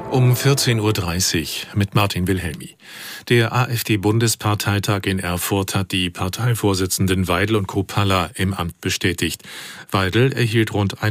Um 14.30 Uhr mit Martin Wilhelmi. Der AfD-Bundesparteitag in Erfurt hat die Parteivorsitzenden Weidel und Kropalla im Amt bestätigt. Weidel erhielt rund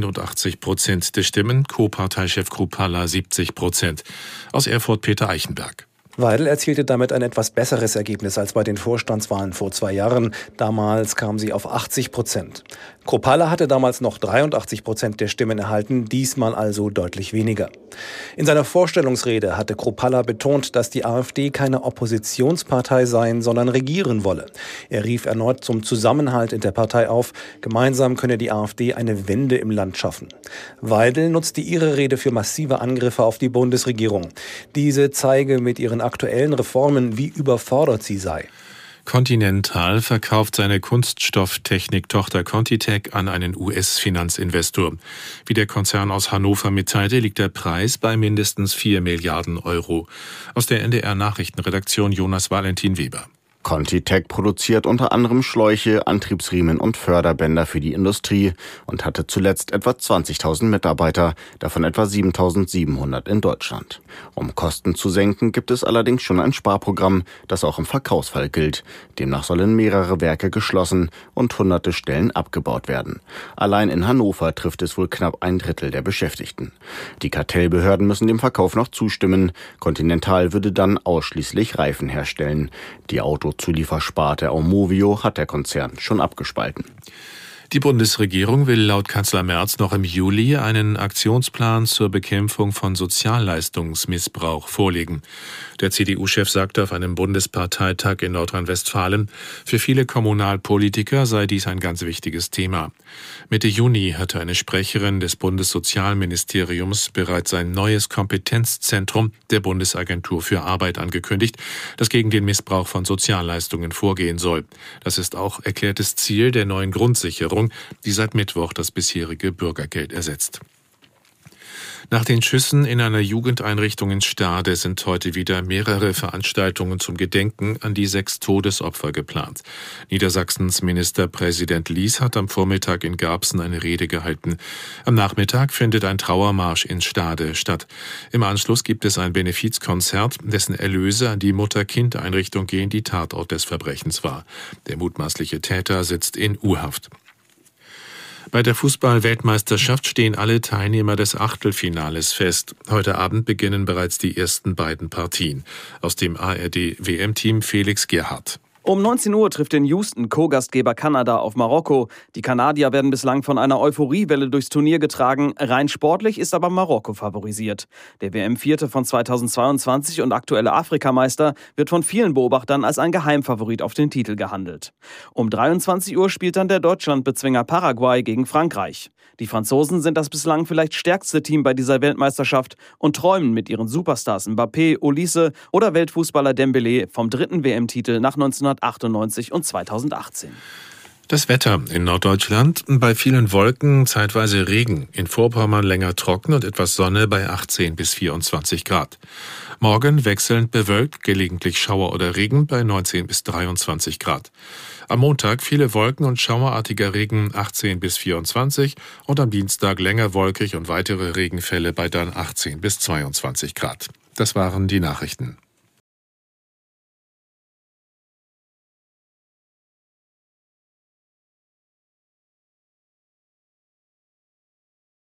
81% der Stimmen, Co-Parteichef Kropalla 70%. Aus Erfurt Peter Eichenberg. Weidel erzielte damit ein etwas besseres Ergebnis als bei den Vorstandswahlen vor 2 Jahren. Damals kam sie auf 80%. Kropalla hatte damals noch 83% der Stimmen erhalten, diesmal also deutlich weniger. In seiner Vorstellungsrede hatte Kropalla betont, dass die AfD keine Oppositionspartei sein, sondern regieren wolle. Er rief erneut zum Zusammenhalt in der Partei auf. Gemeinsam könne die AfD eine Wende im Land schaffen. Weidel nutzte ihre Rede für massive Angriffe auf die Bundesregierung. Diese zeige mit ihren aktuellen Reformen, wie überfordert sie sei. Continental verkauft seine Kunststofftechnik-Tochter Contitech an einen US-Finanzinvestor. Wie der Konzern aus Hannover mitteilte, liegt der Preis bei mindestens 4 Milliarden Euro. Aus der NDR-Nachrichtenredaktion Jonas Valentin Weber. Contitech produziert unter anderem Schläuche, Antriebsriemen und Förderbänder für die Industrie und hatte zuletzt etwa 20.000 Mitarbeiter, davon etwa 7.700 in Deutschland. Um Kosten zu senken, gibt es allerdings schon ein Sparprogramm, das auch im Verkaufsfall gilt. Demnach sollen mehrere Werke geschlossen und hunderte Stellen abgebaut werden. Allein in Hannover trifft es wohl knapp 1/3 der Beschäftigten. Die Kartellbehörden müssen dem Verkauf noch zustimmen. Continental würde dann ausschließlich Reifen herstellen. Die Autozuliefersparte Aumovio hat der Konzern schon abgespalten. Die Bundesregierung will laut Kanzler Merz noch im Juli einen Aktionsplan zur Bekämpfung von Sozialleistungsmissbrauch vorlegen. Der CDU-Chef sagte auf einem Bundesparteitag in Nordrhein-Westfalen, für viele Kommunalpolitiker sei dies ein ganz wichtiges Thema. Mitte Juni hatte eine Sprecherin des Bundessozialministeriums bereits ein neues Kompetenzzentrum der Bundesagentur für Arbeit angekündigt, das gegen den Missbrauch von Sozialleistungen vorgehen soll. Das ist auch erklärtes Ziel der neuen Grundsicherung, die seit Mittwoch das bisherige Bürgergeld ersetzt. Nach den Schüssen in einer Jugendeinrichtung in Stade sind heute wieder mehrere Veranstaltungen zum Gedenken an die 6 Todesopfer geplant. Niedersachsens Ministerpräsident Lies hat am Vormittag in Garbsen eine Rede gehalten. Am Nachmittag findet ein Trauermarsch in Stade statt. Im Anschluss gibt es ein Benefizkonzert, dessen Erlöse an die Mutter-Kind-Einrichtung gehen, die Tatort des Verbrechens war. Der mutmaßliche Täter sitzt in U-Haft. Bei der Fußball-Weltmeisterschaft stehen alle Teilnehmer des Achtelfinales fest. Heute Abend beginnen bereits die ersten beiden Partien. Aus dem ARD-WM-Team Felix Gerhardt. Um 19 Uhr trifft in Houston Co-Gastgeber Kanada auf Marokko. Die Kanadier werden bislang von einer Euphoriewelle durchs Turnier getragen. Rein sportlich ist aber Marokko favorisiert. Der WM-Vierte von 2022 und aktuelle Afrikameister wird von vielen Beobachtern als ein Geheimfavorit auf den Titel gehandelt. Um 23 Uhr spielt dann der Deutschlandbezwinger Paraguay gegen Frankreich. Die Franzosen sind das bislang vielleicht stärkste Team bei dieser Weltmeisterschaft und träumen mit ihren Superstars Mbappé, Olise oder Weltfußballer Dembélé vom 3. WM-Titel nach 1998 und 2018. Das Wetter in Norddeutschland: bei vielen Wolken, zeitweise Regen. In Vorpommern länger trocken und etwas Sonne bei 18 bis 24 Grad. Morgen wechselnd bewölkt, gelegentlich Schauer oder Regen bei 19 bis 23 Grad. Am Montag viele Wolken und schauerartiger Regen 18 bis 24 und am Dienstag länger wolkig und weitere Regenfälle bei dann 18 bis 22 Grad. Das waren die Nachrichten.